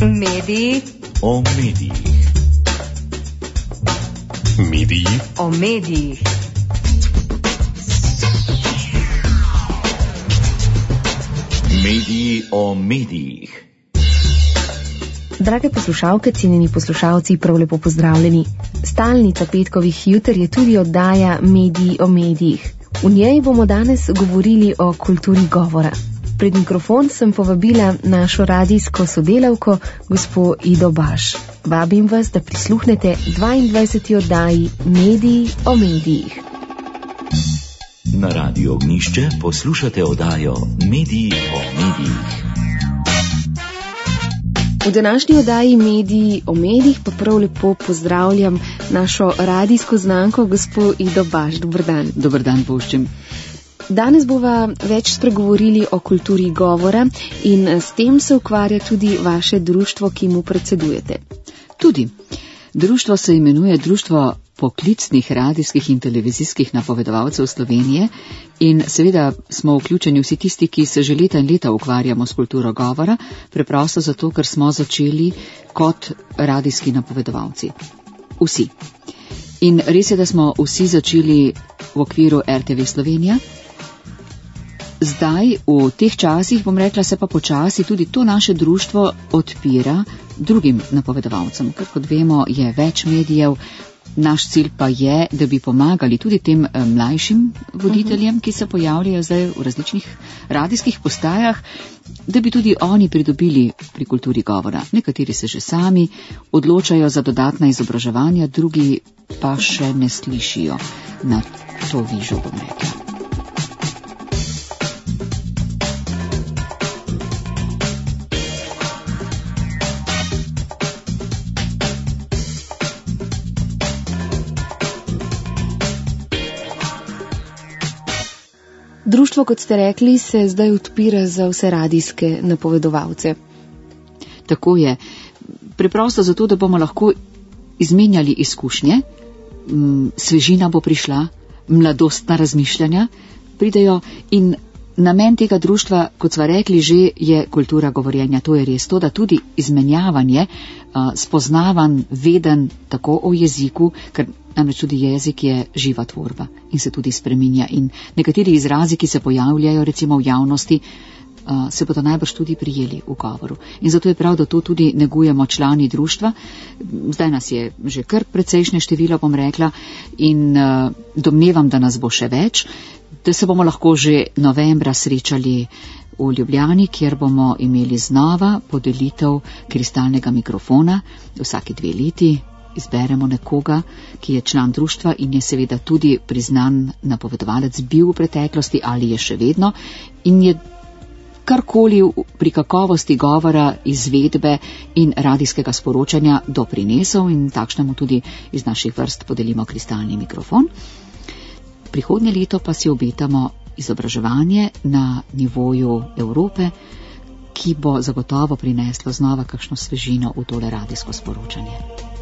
Mediji o medijih. Mediji o medijih. Mediji o medijih. Drage poslušalke, cenjeni poslušalci, prav lepo pozdravljeni. Stalnica petkovih juter je tudi oddaja Mediji o medijih. V njej bomo danes govorili o kulturi govora. Pred mikrofon sem povabila našo radijsko sodelavko, gospo Ido Baš. Vabim vas, da prisluhnete 22. oddaji Mediji o medijih. Na Radio Ognjišče poslušate oddajo Mediji o medijih. V današnji oddaji Mediji o medijih pa prav lepo pozdravljam našo radijsko znanko, gospo Ido Baš. Dober dan. Dober dan, Boščim. Danes bova več spregovorili o kulturi govora in s tem se ukvarja tudi vaše društvo, ki mu predsedujete. Tudi. Društvo se imenuje Društvo poklicnih radijskih in televizijskih napovedovalcev Slovenije in seveda smo vključeni vsi tisti, ki se že leta in leta ukvarjamo s kulturo govora, preprosto zato, ker smo začeli kot radijski napovedovalci. Vsi. In res je, da smo vsi začeli v okviru RTV Slovenija. Zdaj, v teh časih, bom rekla, se pa počasi tudi to naše društvo odpira drugim napovedovalcem, ker kot vemo, je več medijev. Naš cilj pa je, da bi pomagali tudi tem mlajšim voditeljem, ki se pojavljajo zdaj v različnih radijskih postajah, da bi tudi oni pridobili pri kulturi govora. Nekateri se že sami odločajo za dodatna izobraževanja, drugi pa še ne slišijo na to vižo, bom rekla. Društvo, kot ste rekli, se zdaj odpira za vse radijske napovedovalce. Tako je. Preprosto zato, da bomo lahko izmenjali izkušnje, svežina bo prišla, mladostna razmišljanja pridejo in namen tega društva, kot sva rekli že, je kultura govorjenja. To je res to, da tudi izmenjavanje, spoznavan, veden tako o jeziku, ker namreč tudi jezik je živa tvorba in se tudi spreminja. In nekateri izrazi, ki se pojavljajo recimo v javnosti, se bodo najbrž tudi prijeli v govoru. In zato je prav, da to tudi negujemo člani društva. Zdaj nas je že kar precejšnje število, bom rekla, in domnevam, da nas bo še več, da se bomo lahko že novembra srečali v Ljubljani, kjer bomo imeli znova podelitev kristalnega mikrofona. Vsaki 2 leti izberemo nekoga, ki je član društva in je seveda tudi priznan napovedovalec, bil v preteklosti ali je še vedno in je karkoli pri kakovosti govora, izvedbe in radijskega sporočanja doprinesel in takšnemu tudi iz naših vrst podelimo kristalni mikrofon. Prihodnje leto pa si obetamo izobraževanje na nivoju Evrope, ki bo zagotovo prineslo znova kakšno svežino v tole radijsko sporočanje.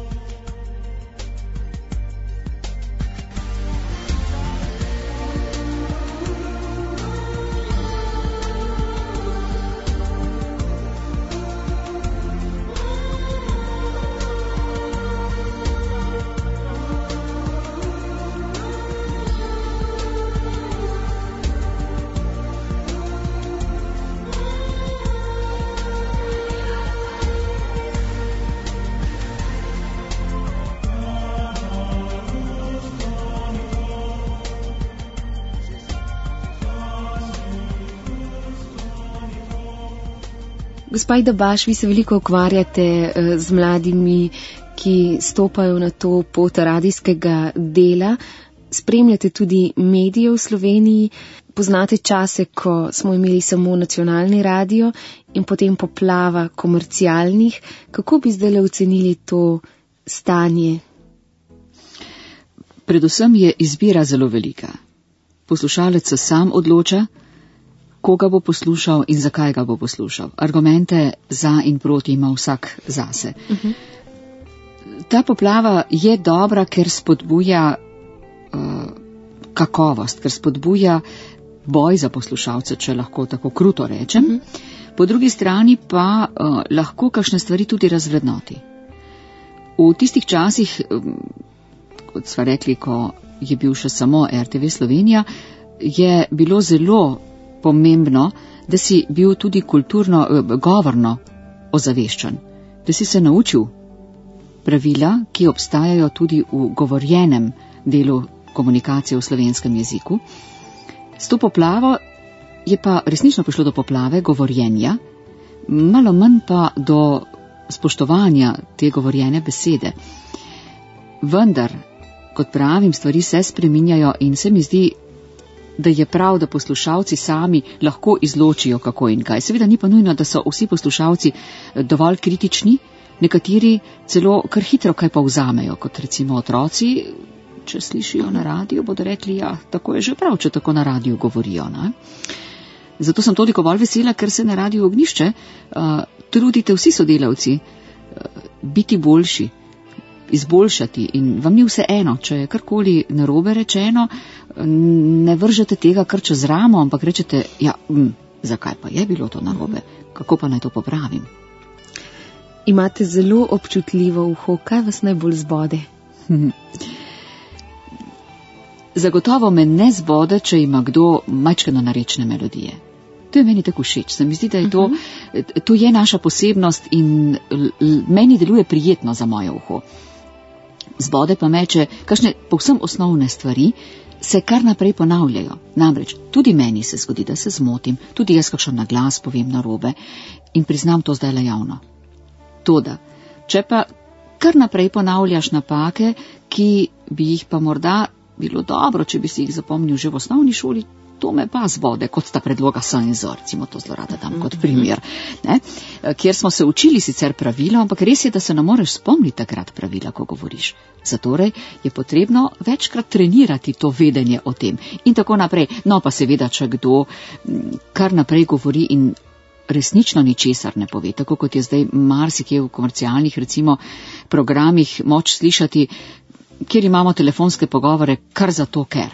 Gospa Ido Baš, vi se veliko ukvarjate z mladimi, ki stopajo na to pot radijskega dela. Spremljate tudi medije v Sloveniji. Poznate čase, ko smo imeli samo nacionalni radio in potem poplava komercialnih. Kako bi zdaj ocenili to stanje? Predvsem je izbira zelo velika. Poslušalec se sam odloča, koga bo poslušal in zakaj ga bo poslušal. Argumente za in proti ima vsak zase. Ta poplava je dobra, ker spodbuja kakovost, ker spodbuja boj za poslušalce, če lahko tako kruto rečem. Po drugi strani pa lahko kakšne stvari tudi razvrednoti. V tistih časih, kot sva rekli, ko je bil še samo RTV Slovenija, je bilo zelo pomembno, da si bil tudi kulturno, govorno ozaveščen, da si se naučil pravila, ki obstajajo tudi v govorjenem delu komunikacije v slovenskem jeziku. S to poplavo je pa resnično prišlo do poplave govorjenja, malo manj pa do spoštovanja te govorjene besede. Vendar, kot pravim, stvari se spreminjajo in se mi zdi, da je prav, da poslušalci sami lahko izločijo kako in kaj. Seveda ni pa nujno, da so vsi poslušalci dovolj kritični, nekateri celo kar hitro kaj povzamejo, kot recimo otroci, če slišijo na radiju, bodo rekli, ja, tako je že prav, če tako na radiju govorijo. Ne? Zato sem toliko bolj vesela, ker se na radiju Ognišče trudite vsi sodelavci biti boljši, izboljšati in vam ni vse eno, če je karkoli narobe rečeno, ne vržete tega kar čez ramo, ampak rečete, ja, zakaj pa je bilo to narobe, kako pa naj to popravim. Imate zelo občutljivo uho, kaj vas najbolj zbode? Zagotovo me ne zbode, če ima kdo majčkeno narečne melodije. To je meni tako všeč. Se mi zdi, da je to je naša posebnost in meni deluje prijetno za moje uho. Zbode pa me, če kakšne povsem osnovne stvari se kar naprej ponavljajo. Namreč tudi meni se zgodi, da se zmotim, tudi jaz kakšen naglas povem narobe in priznam to zdaj le javno. Toda, če pa kar naprej ponavljaš napake, ki bi jih pa morda bilo dobro, če bi si jih zapomnil že v osnovni šoli, to me pa zbode, kot sta predloga senzor, recimo to zelo rada dam kot primer, ne? Kjer smo se učili sicer pravila, ampak res je, da se ne moreš spomniti takrat pravila, ko govoriš. Zatorej je potrebno večkrat trenirati to vedenje o tem in tako naprej. No pa seveda, če kdo kar naprej govori in resnično ničesar ne pove, tako kot je zdaj marsikje v komercialnih recimo programih moč slišati, kjer imamo telefonske pogovore kar zato, ker.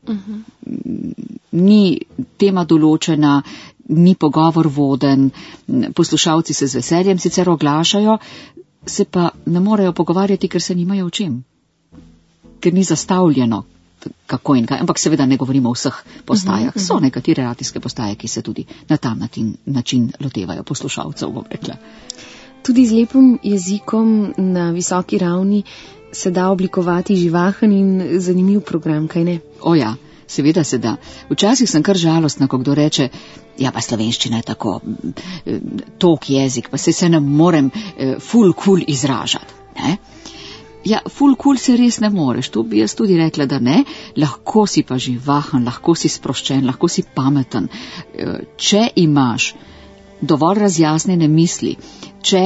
Ni tema določena, ni pogovor voden, poslušalci se z veseljem sicer oglašajo, se pa ne morejo pogovarjati, ker se nimajo o čem. Ker ni zastavljeno kako in kaj. Ampak seveda ne govorimo o vseh postajah. So nekatere radijske postaje, ki se tudi na ta način lotevajo poslušalcev, bom rekla. Tudi z lepim jezikom na visoki ravni se da oblikovati živahen in zanimiv program, kaj ne? O ja, seveda se da. Včasih sem kar žalostna, ko kdo reče, ja pa slovenščina je tako tok jezik, pa se ne morem ful cool izražati. Ne? Ja, ful cool se res ne moreš, to bi jaz tudi rekla, da ne, lahko si pa živahen, lahko si sproščen, lahko si pameten. Če imaš dovolj razjasnjene misli, če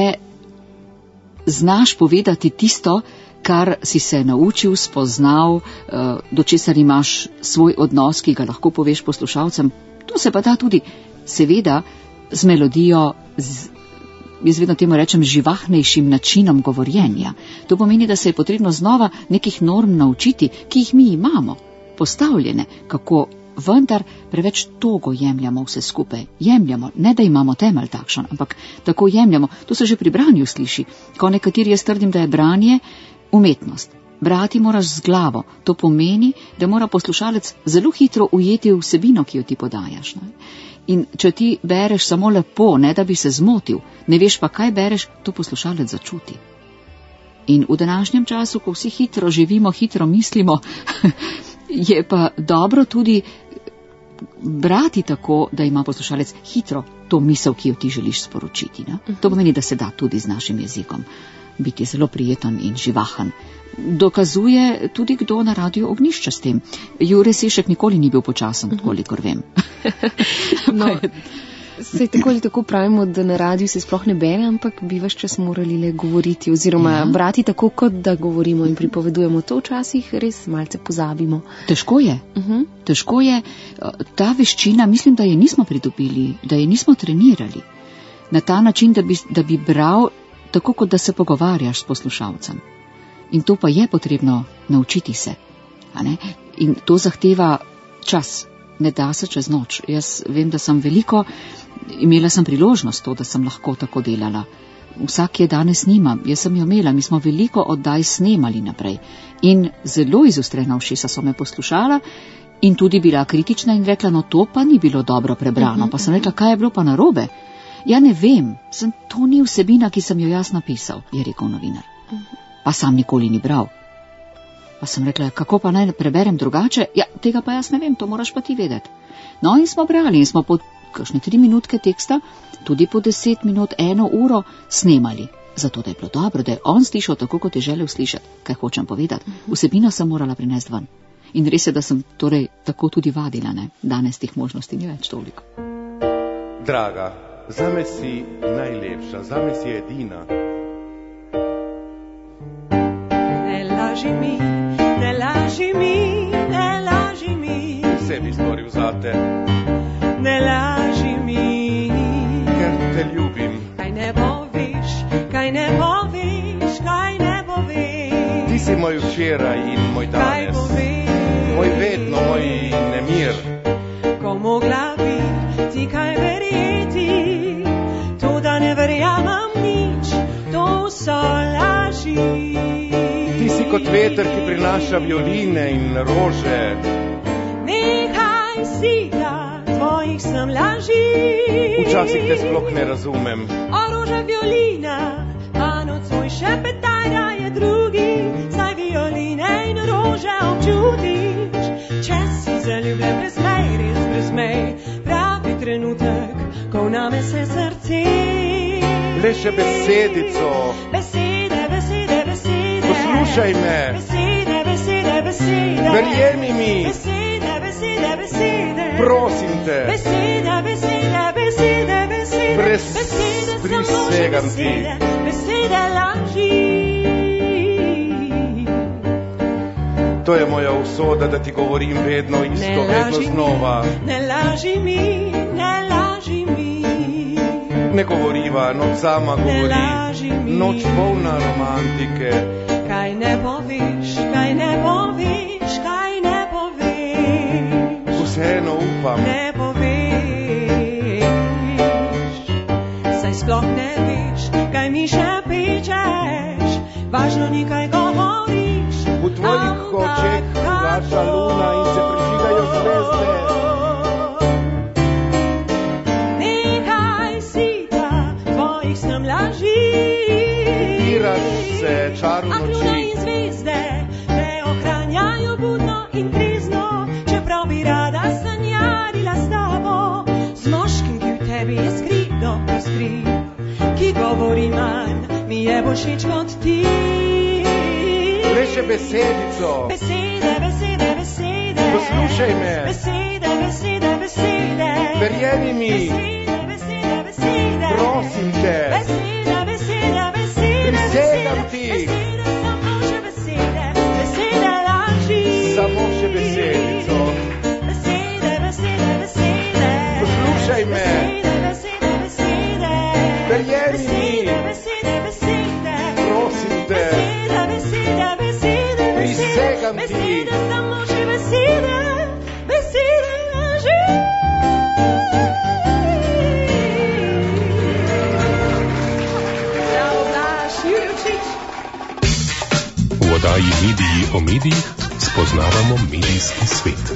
znaš povedati tisto, kar si se naučil, spoznal, do česar imaš svoj odnos, ki ga lahko poveš poslušalcem, to se pa da tudi, seveda, z melodijo, jaz vedno temu rečem, živahnejšim načinom govorjenja. To pomeni, da se je potrebno znova nekih norm naučiti, ki jih mi imamo, postavljene, kako vendar preveč togo jemljamo vse skupaj. Jemljamo, ne da imamo temelj takšen, ampak tako jemljamo. To se že pri branju sliši. Ko nekateri jaz trdim, da je branje umetnost. Brati moraš z glavo. To pomeni, da mora poslušalec zelo hitro ujeti vsebino, ki jo ti podajaš. Ne? In če ti bereš samo lepo, ne da bi se zmotil, ne veš pa, kaj bereš, to poslušalec začuti. In v današnjem času, ko vsi hitro živimo, hitro mislimo, je pa dobro tudi brati tako, da ima poslušalec hitro to misel, ki jo ti želiš sporočiti. Ne? To pomeni, da se da tudi z našim jezikom biti zelo prijeten in živahen. Dokazuje tudi kdo na radiju Ognišče s tem. Jure Sešek nikoli ni bil počasen, kolikor vem. No, se tako ali tako pravimo, da na radiju se sploh ne bere, ampak bi ves čas morali le govoriti oziroma brati tako, kot da govorimo in pripovedujemo. To včasih res malce pozabimo. Težko je. Težko je. Ta veščina, mislim, da je nismo pridobili, da je nismo trenirali. Na ta način, da bi bral tako, kot da se pogovarjaš s poslušalcem. In to pa je potrebno naučiti se. A ne? In to zahteva čas. Ne da se čez noč. Jaz vem, da sem veliko Imela sem priložnost to, da sem lahko tako delala. Vsak je danes nima, jaz sem jo imela, mi smo veliko oddaj snemali naprej. In zelo izostrena ušesa so me poslušala in tudi bila kritična in rekla, no to pa ni bilo dobro prebrano. Pa sem rekla, kaj je bilo pa narobe? Ja ne vem, to ni vsebina, ki sem jo jaz napisal, je rekel novinar. Pa sam nikoli ni bral. Pa sem rekla, kako pa naj preberem drugače? Ja, tega pa jaz ne vem, to moraš pa ti vedeti. No in smo brali in smo po kakšne 3 minutke teksta, tudi po 10 minut, 1 uro snemali. Zato, da je bilo dobro, da je on slišal tako, kot je želel slišati, kaj hočem povedati. Vsebino sem morala prinesti ven. In res je, da sem torej tako tudi vadila, ne? Danes teh možnosti ni več toliko. Draga, zame si najlepša, zame si edina. Ne laži mi, ne laži mi, ne laži mi. Vse bi storil zate. Ne laži mi, ker te ljubim. Kaj ne poviš, kaj ne poviš, kaj ne poviš. Ti si moj včeraj in moj danes. Kaj poviš? Moj vedno, moj nemir. Ko mogla bi ti kaj verjeti, to da ne verjamem nič, to so laži. Ti si kot veter, ki prinaša violine in rože. Nekaj si da, tvojih sem laži. Včasih te sploh ne razumem. O roža violina, a nocoj šepetaj, da je drugi, saj violine in rože občutiš. Če si zaljubljen, prezmej, res prezmej, pravi trenutek, ko vname se srce. Le še besedico. Besede, besede, besede. Poslušaj me. Besede, besede, besede. Verjemi mi. Besede, besede, besede. Prosim te. Besede, besede, besede, besede. Prisegam ti. Besede laži. To je moja usoda, da ti govorim vedno isto, vedno znova. Ne laži mi, ne laži mi. Ne govoriva, noč sama govori. Ne laži mi. Noč polna romantike. Kaj ne poviš, kaj ne poviš, kaj ne poviš. Vseeno upam. Ne poviš, saj sploh ne veš, kaj mi še pičeš. Važno ni, kaj govoriš. V tvojih očeh gaša luna in se prižigajo zvezde. Nekaj si da, tvojih sem laži. Iraš se čaru A luna noči. in zvezde me ohranjajo budno in trezno, čeprav bi rada sanjarila s tabo, z moškim, ki v tebi je skrito iskri, ki govori manj, mi je bolj všeč kot ti. Le še besedico. Besede, besede, besede. Poslušaj me. Besede, besede, besede. Verjemi mi. Besede, besede, besede. Prosim te. Besede, besede, besede. Prisegam ti. Besede, samo še besede. Besede laži. Samo še besedico. Besede, besede, besede. Poslušaj me. Besede, besede, besede. Verjemi mi. Besede, besede, besede. Prosim te. Besede, besede, besede. Prisegam ti. Besede, samo še besede. Besede laži. Bravo, Blaž Jurčič. V oddaji Mediji o medijih spoznavamo medijski svet.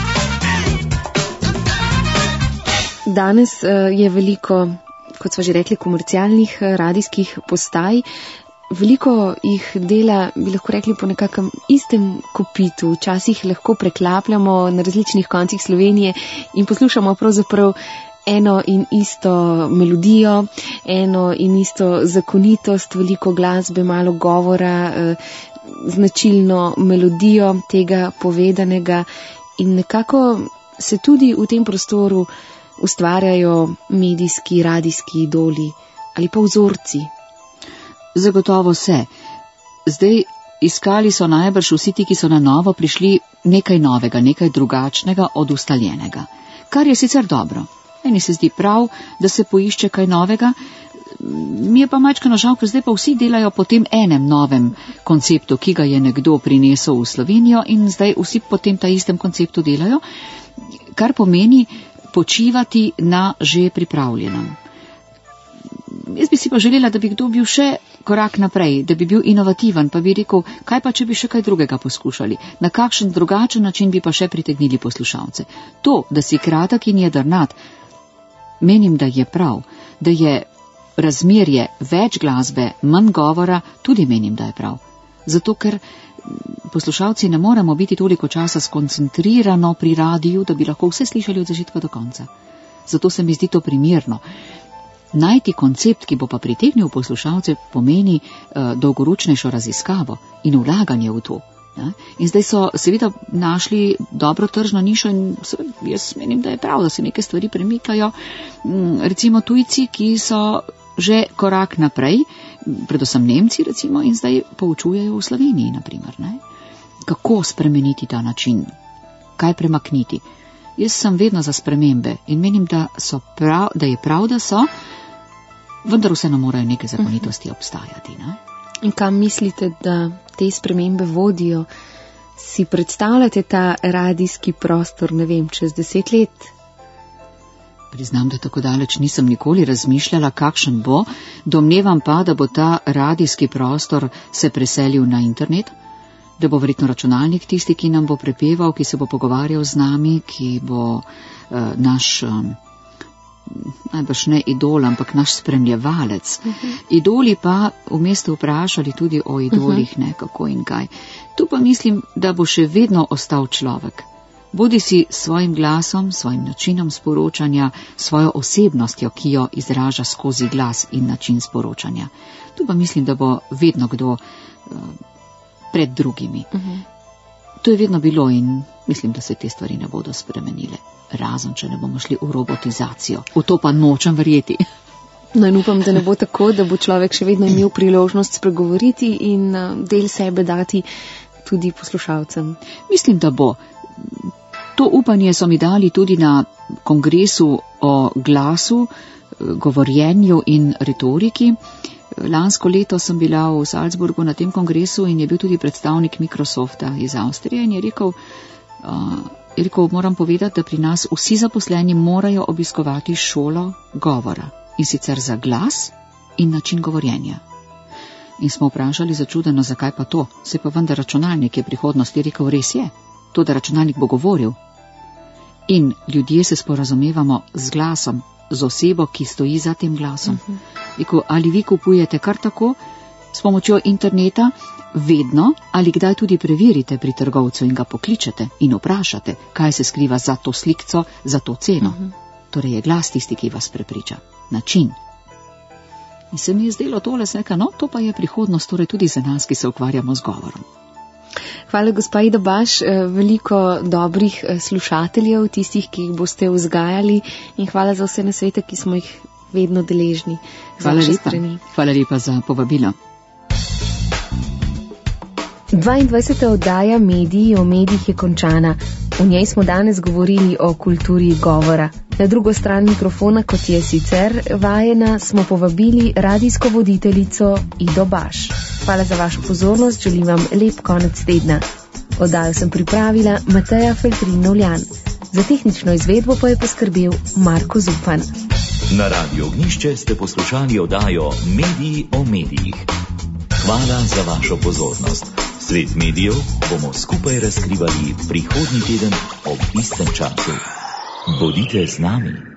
Danes je veliko, kot smo že rekli, komercialnih radijskih postaj. Veliko jih dela, bi lahko rekli, po nekakšnem istem kopitu. Včasih lahko preklapljamo na različnih koncih Slovenije in poslušamo pravzaprav eno in isto melodijo, eno in isto zakonitost, veliko glasbe, malo govora, značilno melodijo tega povedanega in nekako se tudi v tem prostoru ustvarjajo medijski, radijski idoli ali pa vzorci. Zagotovo se. Zdaj iskali so najbrž vsi ti, ki so na novo prišli nekaj novega, nekaj drugačnega od ustaljenega. Kar je sicer dobro. Meni se zdi prav, da se poišče kaj novega. Mi je pa majčkeno žal, ker zdaj pa vsi delajo po tem enem novem konceptu, ki ga je nekdo prinesel v Slovenijo in zdaj vsi po tem ta istem konceptu delajo, kar pomeni, počivati na že pripravljenem. Jaz bi si pa želela, da bi kdo bil še korak naprej, da bi bil inovativen, pa bi rekel, kaj pa, če bi še kaj drugega poskušali, na kakšen drugačen način bi pa še pritegnili poslušalce. To, da si kratek in jedrnat, menim, da je prav, da je razmerje več glasbe, manj govora, tudi menim, da je prav. Zato, ker poslušalci ne moremo biti toliko časa skoncentrirano pri radiju, da bi lahko vse slišali od začetka do konca. Zato se mi zdi to primerno. Najti koncept, ki bo pa pritegnil poslušalce, pomeni dolgoročnejšo raziskavo in vlaganje v to. Ne? In zdaj so seveda našli dobro tržno nišo in jaz menim, da je prav, da se neke stvari premikajo. Recimo tujci, ki so že korak naprej, predvsem Nemci recimo, in zdaj poučujejo v Sloveniji, naprimer. Ne? Kako spremeniti ta način? Kaj premakniti? Jaz sem vedno za spremembe in menim, da je prav, da so, vendar vseeno morajo neke zakonitosti obstajati. Ne? In kam mislite, da te spremembe vodijo? Si predstavljate ta radijski prostor, ne vem, čez 10 let? Priznam, da tako daleč nisem nikoli razmišljala, kakšen bo. Domnevam pa, da bo ta radijski prostor se preselil na internet, da bo verjetno računalnik tisti, ki nam bo prepeval, ki se bo pogovarjal z nami, ki bo naš, najbrž ne idol, ampak naš spremljevalec. Idoli pa vmes ste vprašali tudi o idolih, ne, kako in kaj. Tu pa mislim, da bo še vedno ostal človek. Bodi si svojim glasom, svojim načinom sporočanja, svojo osebnostjo, ki jo izraža skozi glas in način sporočanja. Tu pa mislim, da bo vedno kdo pred drugimi. To je vedno bilo in mislim, da se te stvari ne bodo spremenile. Razen, če ne bomo šli v robotizacijo. V to pa nočem verjeti. No in upam, da ne bo tako, da bo človek še vedno imel priložnost spregovoriti in del sebe dati tudi poslušalcem. Mislim, da bo. To upanje so mi dali tudi na kongresu o glasu, govorjenju in retoriki. Lansko leto sem bila v Salzburgu na tem kongresu in je bil tudi predstavnik Microsofta iz Avstrije in je rekel, moram povedati, da pri nas vsi zaposleni morajo obiskovati šolo govora in sicer za glas in način govorjenja. In smo vprašali začudeno, zakaj pa to, se pa vendar računalnik je prihodnost, je rekel, res je, to, da računalnik bo govoril. In ljudje se sporazumevamo z glasom, z osebo, ki stoji za tem glasom. Rekel, ali vi kupujete kar tako, s pomočjo interneta, vedno, ali kdaj tudi preverite pri trgovcu in ga pokličete in vprašate, kaj se skriva za to slikco, za to ceno. Torej je glas tisti, ki vas prepriča. Način. In se mi je zdelo tole sveka, no, to pa je prihodnost, torej tudi za nas, ki se ukvarjamo z govorom. Hvala, gospa Ida Baš, veliko dobrih slušateljev, tistih, ki jih boste vzgajali in hvala za vse nasvete, ki smo jih vedno deležni. Hvala lepa za povabilo. 22. oddaja Mediji o medijih je končana. V njej smo danes govorili o kulturi govora. Na drugo stran mikrofona, kot je sicer vajena, smo povabili radijsko voditeljico Ido Baš. Hvala za vašo pozornost, želim vam lep konec tedna. Oddajo sem pripravila Mateja Feltrin-Novljan. Za tehnično izvedbo pa je poskrbel Marko Zupan. Na Radio Ognišče ste poslušali oddajo Mediji o medijih. Hvala za vašo pozornost. Svet medijev bomo skupaj razkrivali prihodnji teden ob istem času. Bodite z nami.